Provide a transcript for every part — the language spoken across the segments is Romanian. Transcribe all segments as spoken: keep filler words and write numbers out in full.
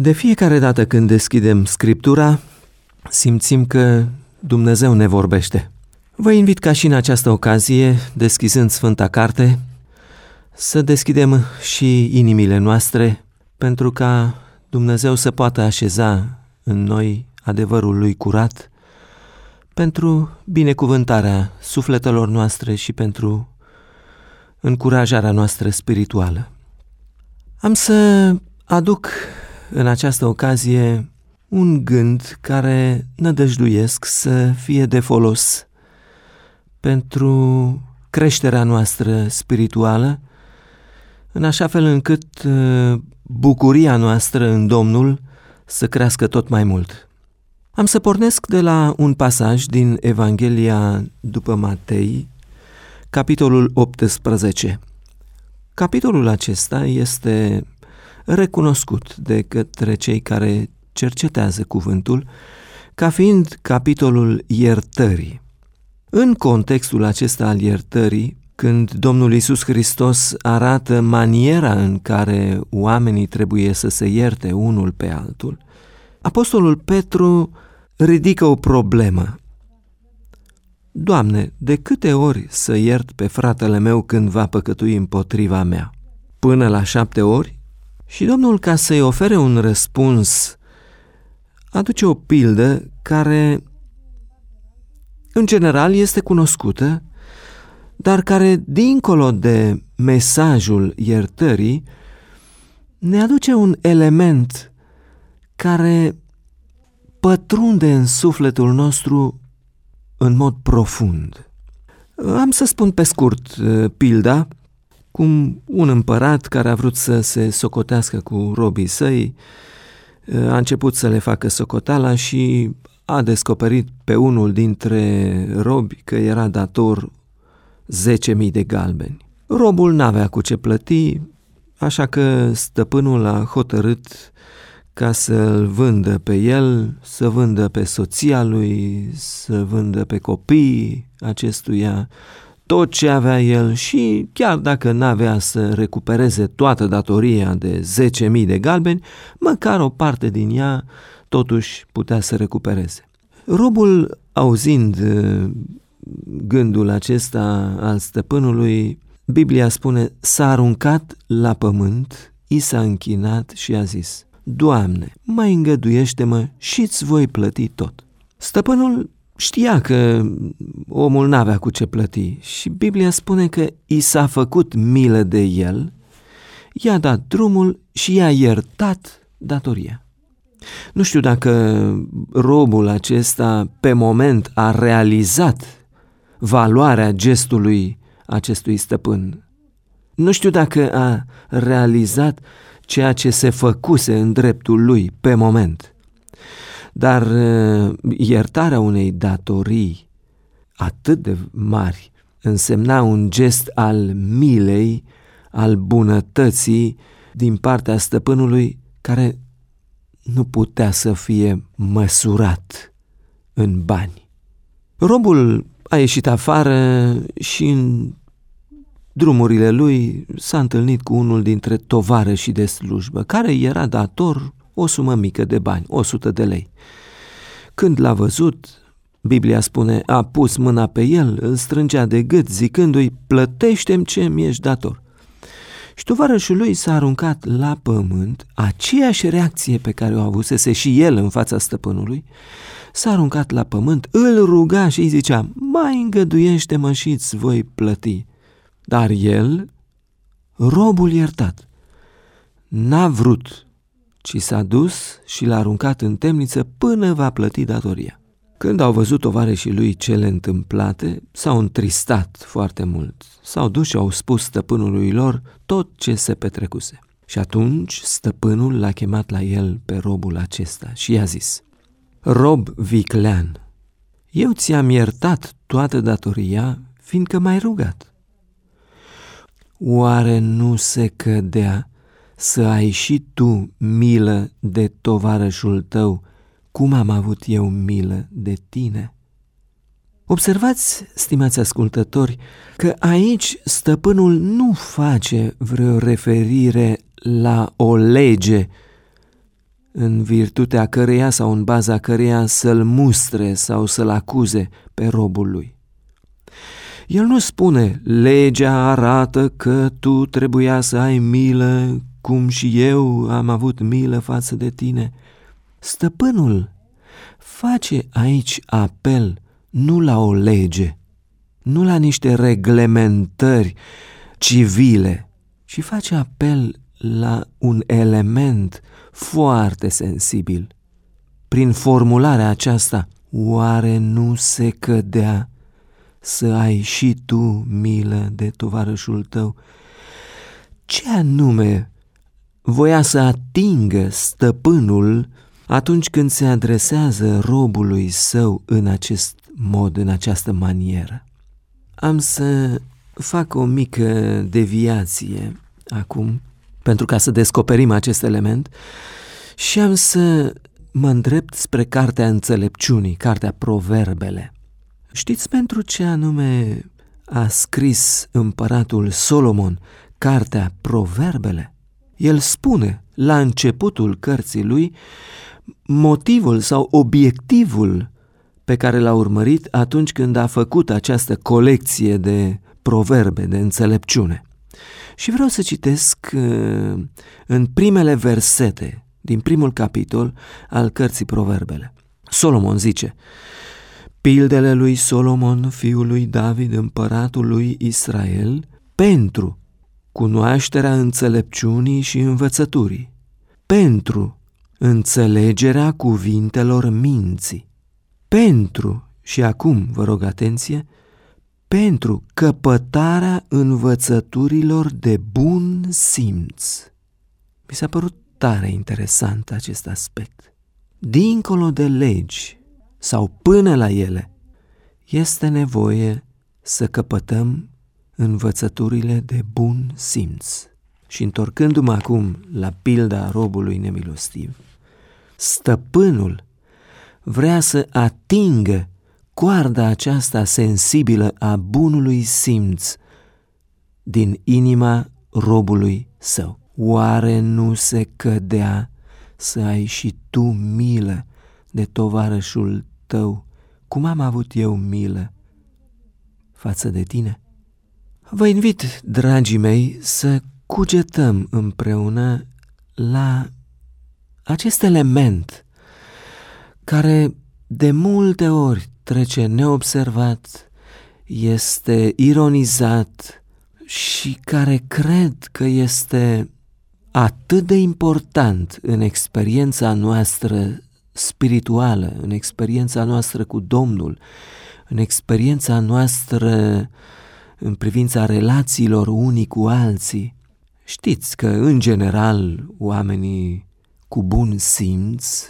De fiecare dată când deschidem Scriptura, simțim că Dumnezeu ne vorbește. Vă invit ca și în această ocazie, deschizând Sfânta Carte, să deschidem și inimile noastre pentru ca Dumnezeu să poată așeza în noi adevărul Lui curat, pentru binecuvântarea sufletelor noastre și pentru încurajarea noastră spirituală. Am să aduc în această ocazie un gând care nădăjduiesc să fie de folos pentru creșterea noastră spirituală, în așa fel încât bucuria noastră în Domnul să crească tot mai mult. Am să pornesc de la un pasaj din Evanghelia după Matei, capitolul optsprezece. Capitolul acesta este recunoscut de către cei care cercetează cuvântul ca fiind capitolul iertării. În contextul acesta al iertării, când Domnul Iisus Hristos arată maniera în care oamenii trebuie să se ierte unul pe altul, Apostolul Petru ridică o problemă. Doamne, de câte ori să iert pe fratele meu când va păcătui împotriva mea? Până la șapte ori? Și Domnul, ca să-i ofere un răspuns, aduce o pildă care, în general, este cunoscută, dar care, dincolo de mesajul iertării, ne aduce un element care pătrunde în sufletul nostru în mod profund. Am să spun pe scurt pilda, cum un împărat care a vrut să se socotească cu robii săi, a început să le facă socoteala și a descoperit pe unul dintre robi că era dator zece mii de galbeni. Robul n-avea cu ce plăti, așa că stăpânul a hotărât ca să-l vândă pe el, să vândă pe soția lui, să vândă pe copiii acestuia, tot ce avea el și chiar dacă n-avea să recupereze toată datoria de zece mii de galbeni, măcar o parte din ea totuși putea să recupereze. Robul, auzind gândul acesta al stăpânului, Biblia spune, s-a aruncat la pământ, i s-a închinat și a zis: Doamne, mai îngăduiește-mă și-ți voi plăti tot. Stăpânul știa că omul n-avea cu ce plăti și Biblia spune că i s-a făcut milă de el, i-a dat drumul și i-a iertat datoria. Nu știu dacă robul acesta pe moment a realizat valoarea gestului acestui stăpân. Nu știu dacă a realizat ceea ce se făcuse în dreptul lui pe moment. Dar iertarea unei datorii atât de mari însemna un gest al milei, al bunătății din partea stăpânului care nu putea să fie măsurat în bani. Robul a ieșit afară și în drumurile lui s-a întâlnit cu unul dintre tovarășii de slujbă, care era dator o sumă mică de bani, o sută de lei. Când l-a văzut, Biblia spune, a pus mâna pe el, îl strângea de gât, zicându-i, plătește-mi ce mi ești dator. Și tovarășul lui s-a aruncat la pământ, aceeași reacție pe care o avusese și el în fața stăpânului, s-a aruncat la pământ, îl ruga și îi zicea, mai îngăduiește-mă și îți voi plăti. Dar el, robul iertat, n-a vrut, ci s-a dus și l-a aruncat în temniță până va plăti datoria. Când au văzut tovarășii lui cele întâmplate, s-au întristat foarte mult. S-au dus și au spus stăpânului lor tot ce se petrecuse. Și atunci stăpânul l-a chemat la el pe robul acesta și i-a zis, rob viclean, eu ți-am iertat toată datoria, fiindcă m-ai rugat. Oare nu se cădea să ai și tu milă de tovarășul tău, cum am avut eu milă de tine? Observați, stimați ascultători, că aici stăpânul nu face vreo referire la o lege în virtutea căreia sau în baza căreia să-l mustre sau să-l acuze pe robul lui. El nu spune, legea arată că tu trebuia să ai milă cum și eu am avut milă față de tine. Stăpânul face aici apel nu la o lege, nu la niște reglementări civile, ci face apel la un element foarte sensibil. Prin formularea aceasta, oare nu se cădea să ai și tu milă de tovarășul tău? Ce anume voia să atingă stăpânul atunci când se adresează robului său în acest mod, în această manieră? Am să fac o mică deviație acum, pentru ca să descoperim acest element, și am să mă îndrept spre Cartea Înțelepciunii, Cartea Proverbele. Știți pentru ce anume a scris împăratul Solomon Cartea Proverbele? El spune la începutul cărții lui motivul sau obiectivul pe care l-a urmărit atunci când a făcut această colecție de proverbe, de înțelepciune. Și vreau să citesc în primele versete din primul capitol al cărții Proverbele. Solomon zice: pildele lui Solomon, fiul lui David, împăratul lui Israel, pentru cunoașterea înțelepciunii și învățăturii, pentru înțelegerea cuvintelor minții, pentru, și acum vă rog atenție, pentru căpătarea învățăturilor de bun simț. Mi s-a părut tare interesant acest aspect. Dincolo de legi sau până la ele, este nevoie să căpătăm învățăturile de bun simț. Și întorcându-mă acum la pilda robului nemilostiv, stăpânul vrea să atingă coarda aceasta sensibilă a bunului simț din inima robului său. Oare nu se cădea să ai și tu milă de tovarășul tău, cum am avut eu milă față de tine? Vă invit, dragii mei, să cugetăm împreună la acest element care de multe ori trece neobservat, este ironizat și care cred că este atât de important în experiența noastră spirituală, în experiența noastră cu Domnul, în experiența noastră în privința relațiilor unii cu alții. Știți că, în general, oamenii cu bun simț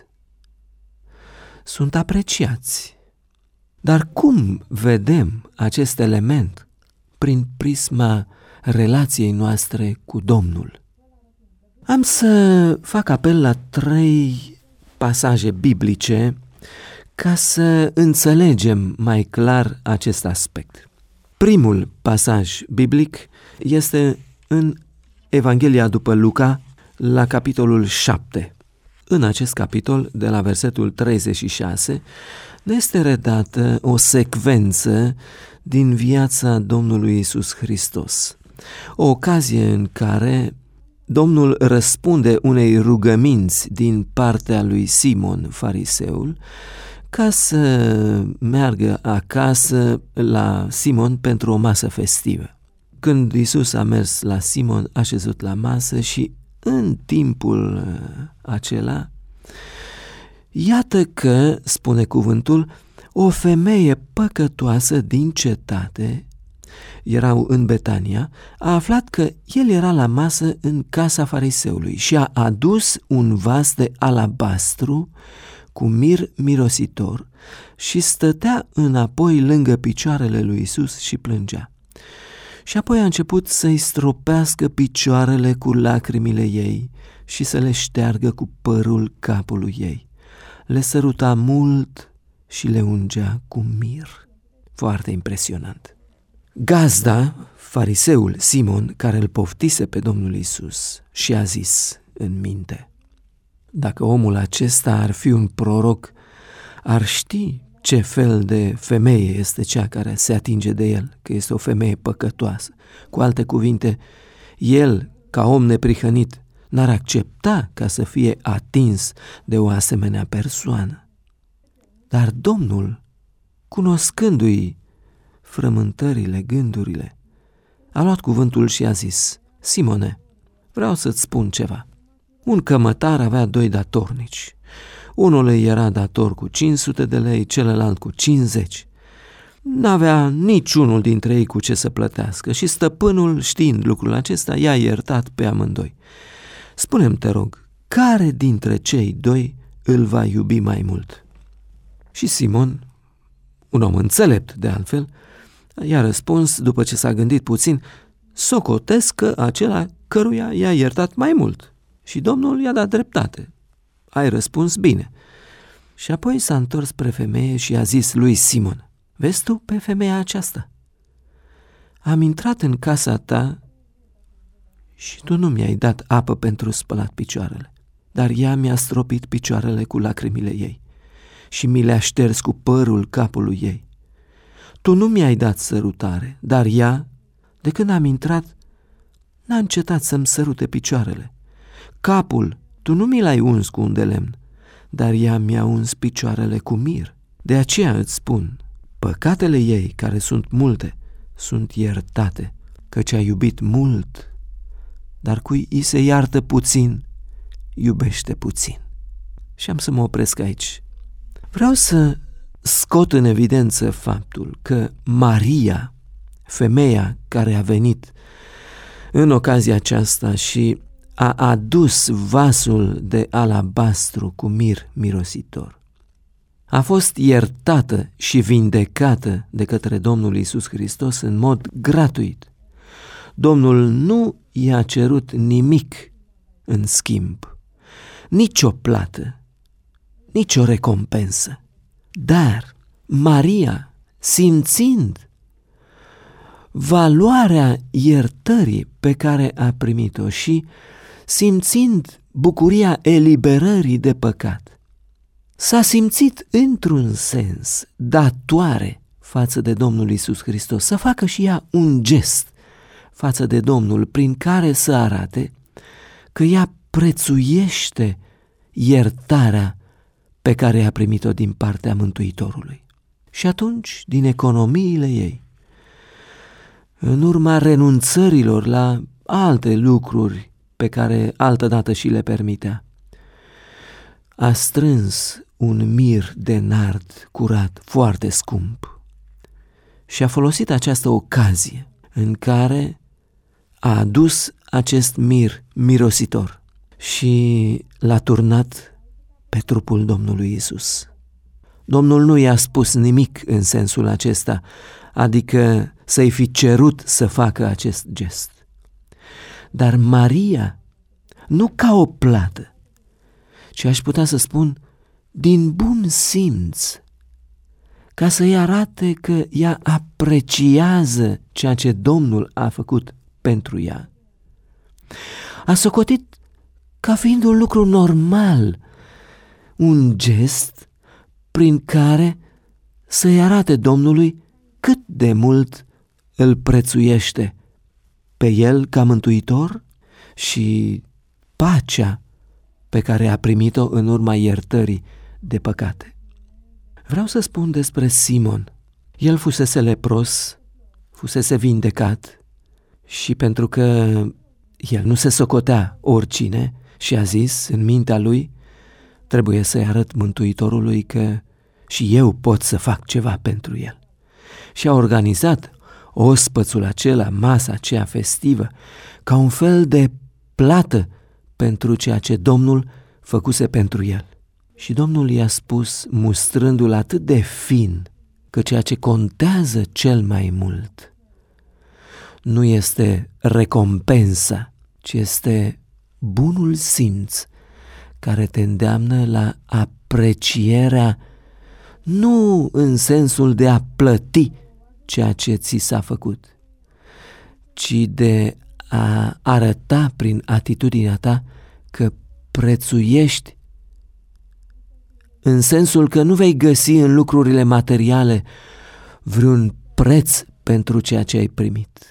sunt apreciați. Dar cum vedem acest element prin prisma relației noastre cu Domnul? Am să fac apel la trei pasaje biblice ca să înțelegem mai clar acest aspect. Primul pasaj biblic este în Evanghelia după Luca, la capitolul șapte. În acest capitol, de la versetul treizeci și șase, ne este redată o secvență din viața Domnului Iisus Hristos. O ocazie în care Domnul răspunde unei rugăminți din partea lui Simon, fariseul, ca să meargă acasă la Simon pentru o masă festivă. Când Iisus a mers la Simon, a șezut la masă și în timpul acela, iată că, spune cuvântul, o femeie păcătoasă din cetate, erau în Betania, a aflat că el era la masă în casa fariseului și a adus un vas de alabastru cu mir mirositor și stătea înapoi lângă picioarele lui Iisus și plângea. Și apoi a început să-i stropească picioarele cu lacrimile ei și să le șteargă cu părul capului ei. Le săruta mult și le ungea cu mir. Foarte impresionant. Gazda, fariseul Simon, care îl poftise pe Domnul Iisus, și a zis în minte: Dacă omul acesta ar fi un proroc, ar ști ce fel de femeie este cea care se atinge de el, că este o femeie păcătoasă. Cu alte cuvinte, el, ca om neprihănit, n-ar accepta ca să fie atins de o asemenea persoană. Dar Domnul, cunoscându-i frământările, gândurile, a luat cuvântul și a zis: Simone, vreau să-ți spun ceva. Un cămătar avea doi datornici. Unul îi era dator cu cinci sute de lei, celălalt cu cincizeci. N-avea niciunul dintre ei cu ce să plătească și stăpânul, știind lucrul acesta, i-a iertat pe amândoi. Spune-mi, te rog, care dintre cei doi îl va iubi mai mult? Și Simon, un om înțelept de altfel, i-a răspuns, după ce s-a gândit puțin: socotesc că acela căruia i-a iertat mai mult. Și Domnul i-a dat dreptate. Ai răspuns bine. Și apoi s-a întors spre femeie și a zis lui Simon: vezi tu pe femeia aceasta? Am intrat în casa ta și tu nu mi-ai dat apă pentru spălat picioarele, dar ea mi-a stropit picioarele cu lacrimile ei și mi le-a șters cu părul capului ei. Tu nu mi-ai dat sărutare, dar ea, de când am intrat, n-a încetat să-mi sărute picioarele. Capul tu nu mi l-ai uns cu un de lemn, dar ea mi-a uns picioarele cu mir. De aceea îți spun, păcatele ei, care sunt multe, sunt iertate, căci a iubit mult, dar cui îi se iartă puțin, iubește puțin. Și am să mă opresc aici. Vreau să scot în evidență faptul că Maria, femeia care a venit în ocazia aceasta și a adus vasul de alabastru cu mir mirositor, a fost iertată și vindecată de către Domnul Iisus Hristos în mod gratuit. Domnul nu i-a cerut nimic în schimb, nici o plată, nici o recompensă. Dar Maria, simțind valoarea iertării pe care a primit-o și simțind bucuria eliberării de păcat, s-a simțit într-un sens datoare față de Domnul Iisus Hristos, să facă și ea un gest față de Domnul prin care să arate că ea prețuiește iertarea pe care a primit-o din partea Mântuitorului. Și atunci, din economiile ei, în urma renunțărilor la alte lucruri pe care altădată și le permitea, a strâns un mir de nard curat foarte scump și a folosit această ocazie în care a adus acest mir mirositor și l-a turnat pe trupul Domnului Iisus. Domnul nu i-a spus nimic în sensul acesta, adică să-i fi cerut să facă acest gest. Dar Maria, nu ca o plată, ci aș putea să spun din bun simț, ca să-i arate că ea apreciază ceea ce Domnul a făcut pentru ea, a socotit ca fiind un lucru normal, un gest prin care să-i arate Domnului cât de mult îl prețuiește pe el ca mântuitor și pacea pe care a primit-o în urma iertării de păcate. Vreau să spun despre Simon. El fusese lepros, fusese vindecat și pentru că el nu se socotea oricine și a zis în mintea lui, trebuie să-i arăt Mântuitorului că și eu pot să fac ceva pentru el. Și a organizat ospățul acela, masa aceea festivă, ca un fel de plată pentru ceea ce Domnul făcuse pentru el. Și Domnul i-a spus, mustrându-l atât de fin, că ceea ce contează cel mai mult nu este recompensa, ci este bunul simț care te îndeamnă la aprecierea, nu în sensul de a plăti ceea ce ți s-a făcut, ci de a arăta prin atitudinea ta că prețuiești în sensul că nu vei găsi în lucrurile materiale vreun preț pentru ceea ce ai primit,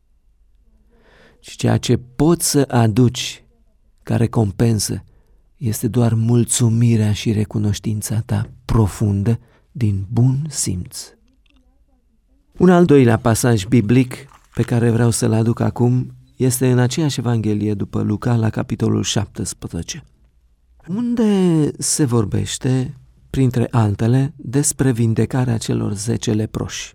ci ceea ce poți să aduci ca recompensă este doar mulțumirea și recunoștința ta profundă din bun simț. Un al doilea pasaj biblic pe care vreau să-l aduc acum este în aceeași Evanghelie după Luca, la capitolul șaptesprezece, unde se vorbește, printre altele, despre vindecarea celor zece leproși.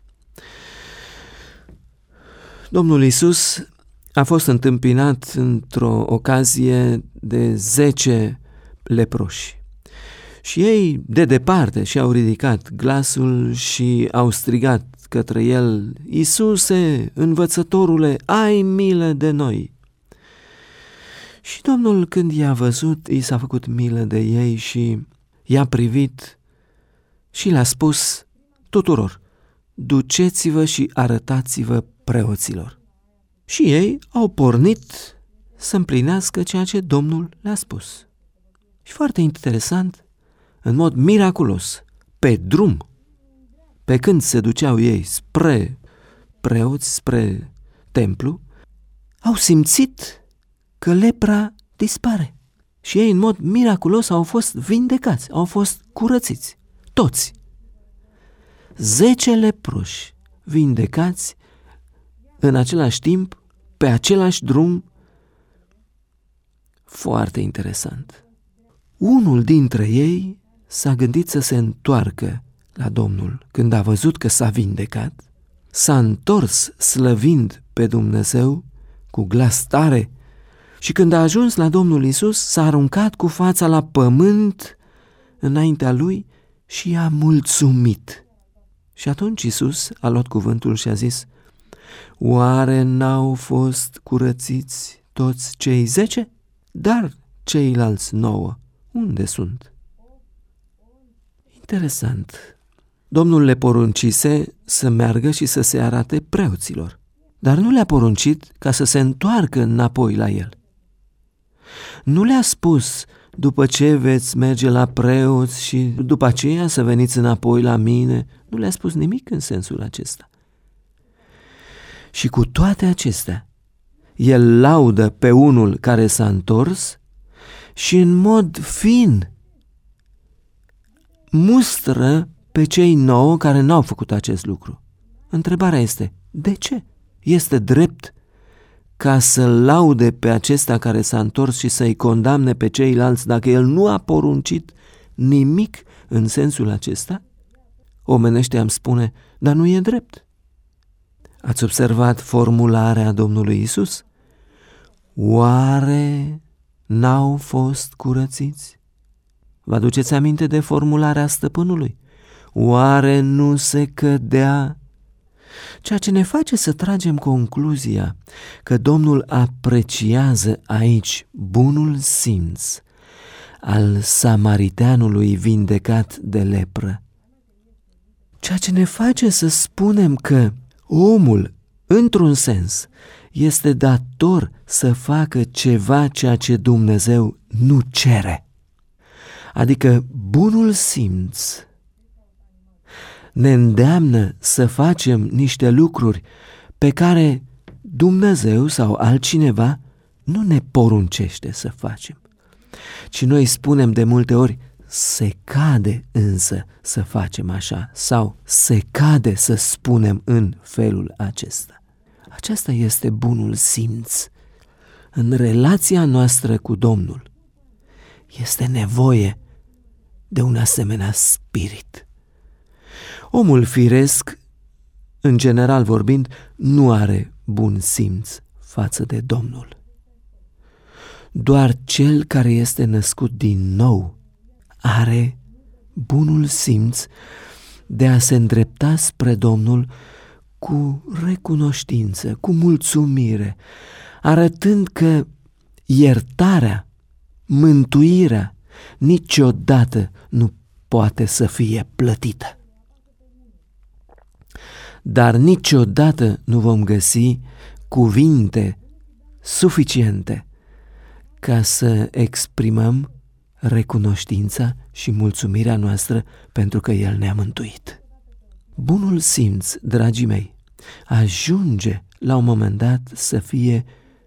Domnul Iisus a fost întâmpinat într-o ocazie de zece leproși și ei de departe și-au ridicat glasul și au strigat către el: Iisuse, învățătorule, ai milă de noi! Și Domnul, când i-a văzut, i s-a făcut milă de ei și i-a privit și le-a spus tuturor: duceți-vă și arătați-vă preoților. Și ei au pornit să împlinească ceea ce Domnul le-a spus. Și foarte interesant, în mod miraculos, pe drum, pe când se duceau ei spre preoți, spre templu, au simțit că lepra dispare. Și ei, în mod miraculos, au fost vindecați, au fost curățiți, toți. Zece leproși vindecați în același timp, pe același drum. Foarte interesant. Unul dintre ei s-a gândit să se întoarcă la Domnul când a văzut că s-a vindecat, s-a întors slăvind pe Dumnezeu cu glas tare și când a ajuns la Domnul Iisus s-a aruncat cu fața la pământ înaintea lui și i-a mulțumit. Și atunci Iisus a luat cuvântul și a zis: oare n-au fost curățiți toți cei zece? Dar ceilalți nouă, unde sunt? Interesant. Domnul le poruncise să meargă și să se arate preoților, dar nu le-a poruncit ca să se întoarcă înapoi la el. Nu le-a spus: după ce veți merge la preoți și după aceea să veniți înapoi la mine. Nu le-a spus nimic în sensul acesta. Și cu toate acestea, el laudă pe unul care s-a întors și în mod fin mustră pe cei nouă care n-au făcut acest lucru. Întrebarea este: de ce? Este drept ca să laude pe acesta care s-a întors și să-i condamne pe ceilalți dacă el nu a poruncit nimic în sensul acesta? Omenește am spune, dar nu e drept. Ați observat formularea Domnului Iisus? Oare n-au fost curățiți? Vă aduceți aminte de formularea stăpânului? Oare nu se cădea? Ceea ce ne face să tragem concluzia că Domnul apreciază aici bunul simț al samariteanului vindecat de lepră. Ceea ce ne face să spunem că omul, într-un sens, este dator să facă ceva ceea ce Dumnezeu nu cere. Adică bunul simț ne îndeamnă să facem niște lucruri pe care Dumnezeu sau altcineva nu ne poruncește să facem, ci noi spunem de multe ori: se cade însă să facem așa sau se cade să spunem în felul acesta. Aceasta este bunul simț. În relația noastră cu Domnul este nevoie de un asemenea spirit. Omul firesc, în general vorbind, nu are bun simț față de Domnul. Doar cel care este născut din nou are bunul simț de a se îndrepta spre Domnul cu recunoștință, cu mulțumire, arătând că iertarea, mântuirea niciodată nu poate să fie plătită. Dar niciodată nu vom găsi cuvinte suficiente ca să exprimăm recunoștința și mulțumirea noastră pentru că El ne-a mântuit. Bunul simț, dragii mei, ajunge la un moment dat să fie,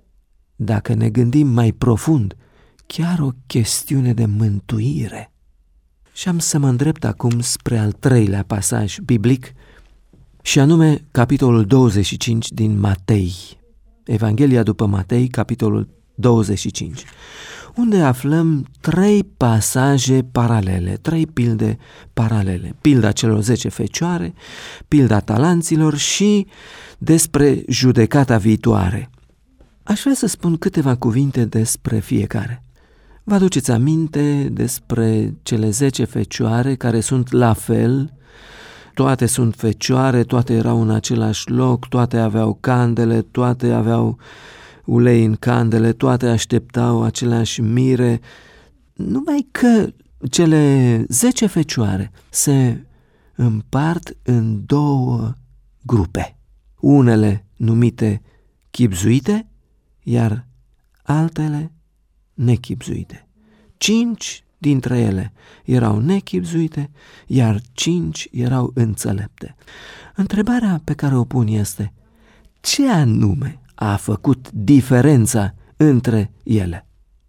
dacă ne gândim mai profund, chiar o chestiune de mântuire. Și am să mă îndrept acum spre al treilea pasaj biblic, și anume capitolul douăzeci și cinci din Matei. Evanghelia după Matei, capitolul douăzeci și cinci, unde aflăm trei pasaje paralele, trei pilde paralele. Pilda celor zece fecioare, pilda talanților și despre judecata viitoare. Aș vrea să spun câteva cuvinte despre fiecare. Vă aduceți aminte despre cele zece fecioare care sunt la fel, toate sunt fecioare, toate erau în același loc, toate aveau candele, toate aveau ulei în candele, toate așteptau aceleași mire, numai că cele zece fecioare se împart în două grupe, unele numite chibzuite, iar altele nechibzuite. Cinci dintre ele erau nechibzuite, iar cinci erau înțelepte. Întrebarea pe care o pun este: ce anume a făcut diferența între ele?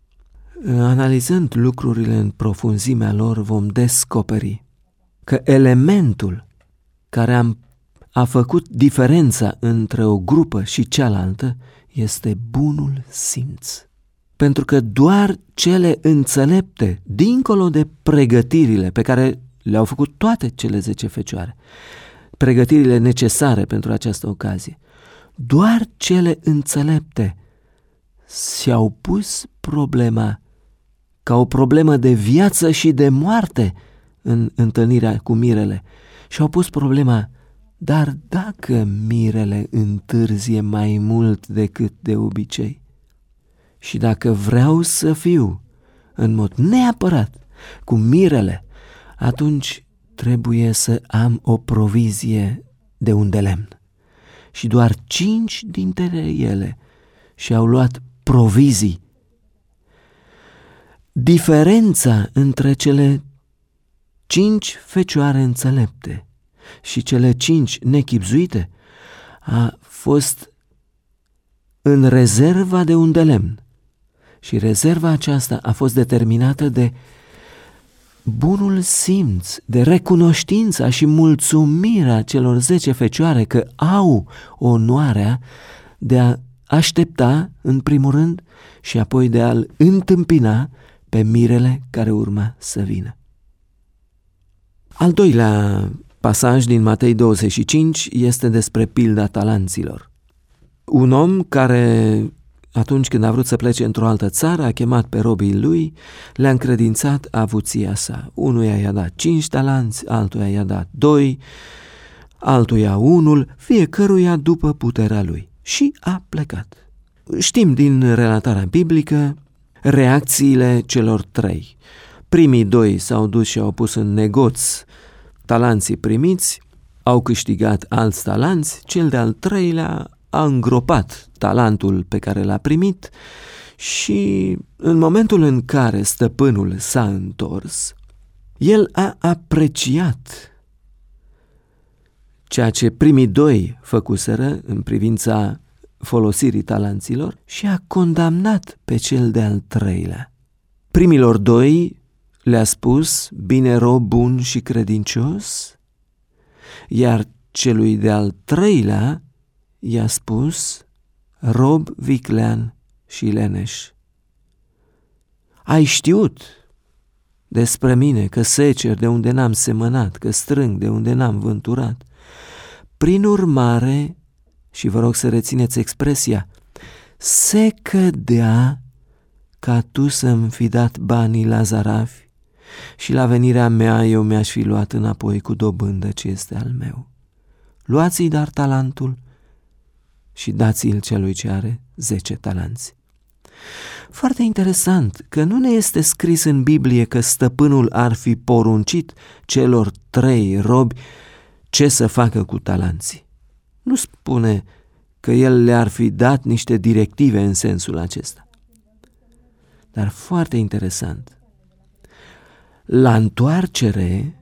Analizând lucrurile în profunzimea lor, vom descoperi că elementul care a, a făcut diferența între o grupă și cealaltă este bunul simț. Pentru că doar cele înțelepte, dincolo de pregătirile pe care le-au făcut toate cele zece fecioare, pregătirile necesare pentru această ocazie, doar cele înțelepte și-au pus problema ca o problemă de viață și de moarte în întâlnirea cu mirele. Și-au pus problema: dar dacă mirele întârzie mai mult decât de obicei și dacă vreau să fiu în mod neapărat cu mirele, atunci trebuie să am o provizie de un de lemn. Și doar cinci dintre ele și-au luat provizii. Diferența între cele cinci fecioare înțelepte și cele cinci nechibzuite a fost în rezerva de un de lemn. Și rezerva aceasta a fost determinată de bunul simț, de recunoștința și mulțumirea celor zece fecioare că au onoarea de a aștepta în primul rând și apoi de a-l întâmpina pe mirele care urma să vină. Al doilea pasaj din Matei douăzeci și cinci este despre pilda talanților. Un om care, atunci când a vrut să plece într-o altă țară, a chemat pe robii lui, le-a încredințat avuția sa. Unuia i-a dat cinci talanți, altuia i-a dat doi, altuia unul, fiecăruia după puterea lui. Și a plecat. Știm din relatarea biblică reacțiile celor trei. Primii doi s-au dus și au pus în negoț talanții primiți, au câștigat alți talanți, cel de-al treilea a îngropat talentul pe care l-a primit și în momentul în care stăpânul s-a întors, el a apreciat ceea ce primii doi făcuseră în privința folosirii talanților și a condamnat pe cel de-al treilea. Primilor doi le-a spus: bine, rob bun și credincios, iar celui de-al treilea i-a spus: rob viclean și leneș. Ai știut despre mine că secer de unde n-am semănat, că strâng de unde n-am vânturat. Prin urmare, și vă rog să rețineți expresia, se cădea ca tu să-mi fi dat banii la zarafi și la venirea mea eu mi-aș fi luat înapoi cu dobândă ce este al meu. Luați-i dar talentul și dați-l celui ce are zece talanți. Foarte interesant că nu ne este scris în Biblie că stăpânul ar fi poruncit celor trei robi ce să facă cu talanții. Nu spune că el le-ar fi dat niște directive în sensul acesta. Dar foarte interesant la întoarcere,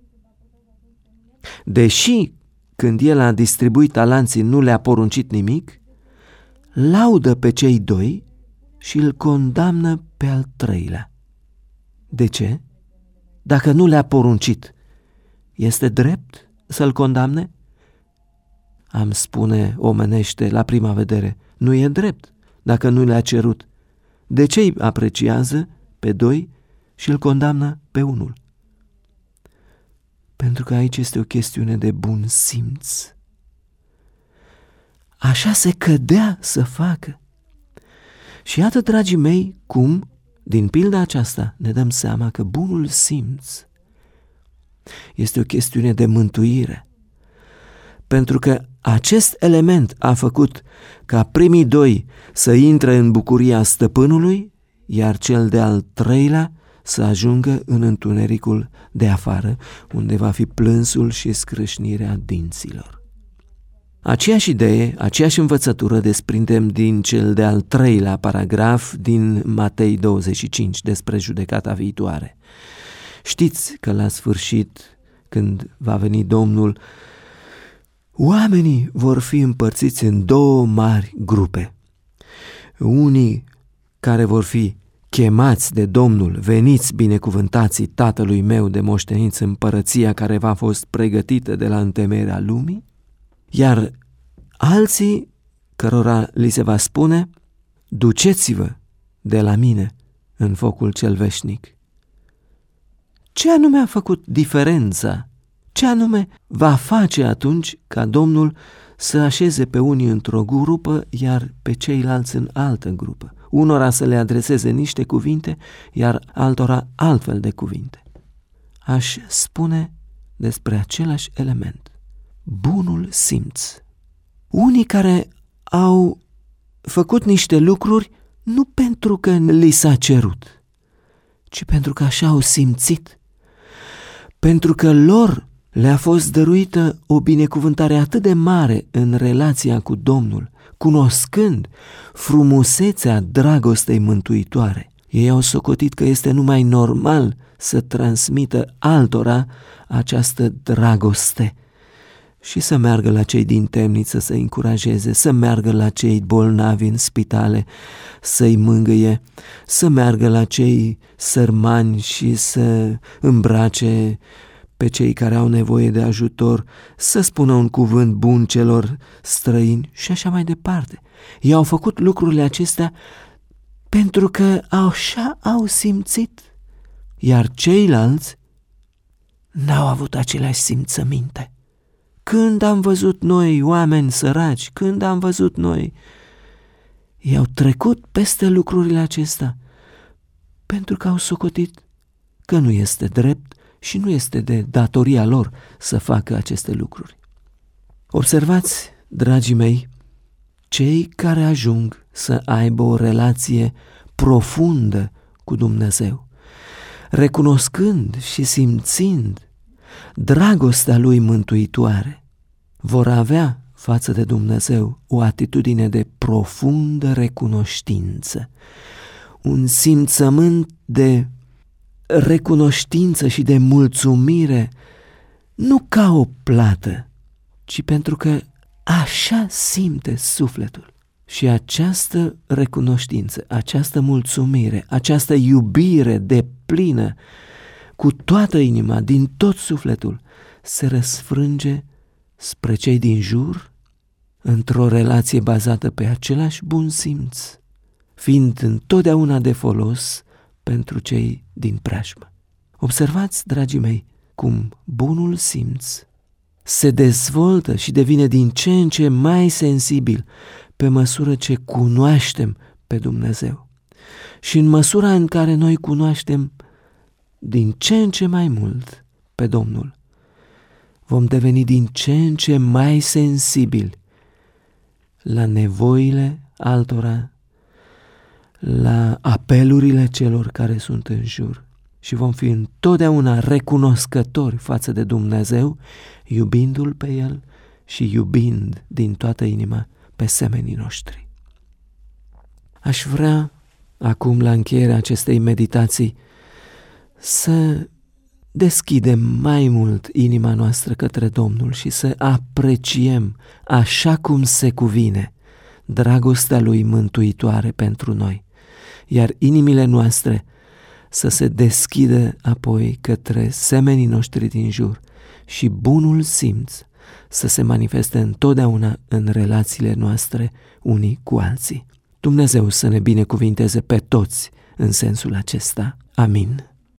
deși când el a distribuit talanții nu le-a poruncit nimic, laudă pe cei doi și îl condamnă pe al treilea. De ce? Dacă nu le-a poruncit, este drept să-l condamne? Am spune omenește la prima vedere, nu e drept dacă nu le-a cerut. De ce îi apreciază pe doi și îl condamnă pe unul? Pentru că aici este o chestiune de bun simț. Așa se cădea să facă. Și iată, dragii mei, cum, din pilda aceasta, ne dăm seama că bunul simț este o chestiune de mântuire. Pentru că acest element a făcut ca primii doi să intre în bucuria stăpânului, iar cel de-al treilea să ajungă în întunericul de afară, unde va fi plânsul și scrâșnirea dinților. Aceeași idee, aceeași învățătură desprindem din cel de-al treilea paragraf din Matei douăzeci și cinci despre judecata viitoare. Știți că la sfârșit, când va veni Domnul, oamenii vor fi împărțiți în două mari grupe. Unii care vor fi chemați de Domnul, veniți binecuvântații Tatălui meu de moșteniți împărăția care v-a fost pregătită de la întemeierea lumii, iar alții cărora li se va spune, duceți-vă de la mine în focul cel veșnic. Ce anume a făcut diferența? Ce anume va face atunci ca Domnul să așeze pe unii într-o grupă, iar pe ceilalți în altă grupă? Unora să le adreseze niște cuvinte, iar altora altfel de cuvinte. Aș spune despre același element, bunul simț. Unii care au făcut niște lucruri nu pentru că li s-a cerut, ci pentru că așa au simțit, pentru că lor le-a fost dăruită o binecuvântare atât de mare în relația cu Domnul, cunoscând frumusețea dragostei mântuitoare. Ei au socotit că este numai normal să transmită altora această dragoste și să meargă la cei din temniță să-i încurajeze, să meargă la cei bolnavi în spitale să-i mângâie, să meargă la cei sărmani și să îmbrace pe cei care au nevoie de ajutor, să spună un cuvânt bun celor străini și așa mai departe. Ei au făcut lucrurile acestea pentru că așa au simțit, iar ceilalți n-au avut aceleași simțăminte. Când am văzut noi oameni săraci, când am văzut noi, ei au trecut peste lucrurile acestea pentru că au socotit că nu este drept și nu este de datoria lor să facă aceste lucruri. Observați, dragii mei, cei care ajung să aibă o relație profundă cu Dumnezeu, recunoscând și simțind dragostea Lui mântuitoare, vor avea față de Dumnezeu o atitudine de profundă recunoștință, un simțământ de recunoștință și de mulțumire, nu ca o plată, ci pentru că așa simte sufletul. Și această recunoștință, această mulțumire, această iubire deplină, cu toată inima, din tot sufletul, se răsfrânge spre cei din jur, într-o relație bazată pe același bun simț, fiind întotdeauna de folos pentru cei din preajmă. Observați, dragii mei, cum bunul simț se dezvoltă și devine din ce în ce mai sensibil pe măsură ce cunoaștem pe Dumnezeu. Și în măsura în care noi cunoaștem din ce în ce mai mult pe Domnul, vom deveni din ce în ce mai sensibili la nevoile altora, la apelurile celor care sunt în jur și vom fi întotdeauna recunoscători față de Dumnezeu, iubindu-L pe El și iubind din toată inima pe semenii noștri. Aș vrea acum, la încheierea acestei meditații, să deschidem mai mult inima noastră către Domnul și să apreciem așa cum se cuvine dragostea Lui mântuitoare pentru noi, iar inimile noastre să se deschidă apoi către semenii noștri din jur și bunul simț să se manifeste întotdeauna în relațiile noastre unii cu alții. Dumnezeu să ne binecuvinteze pe toți în sensul acesta. Amin.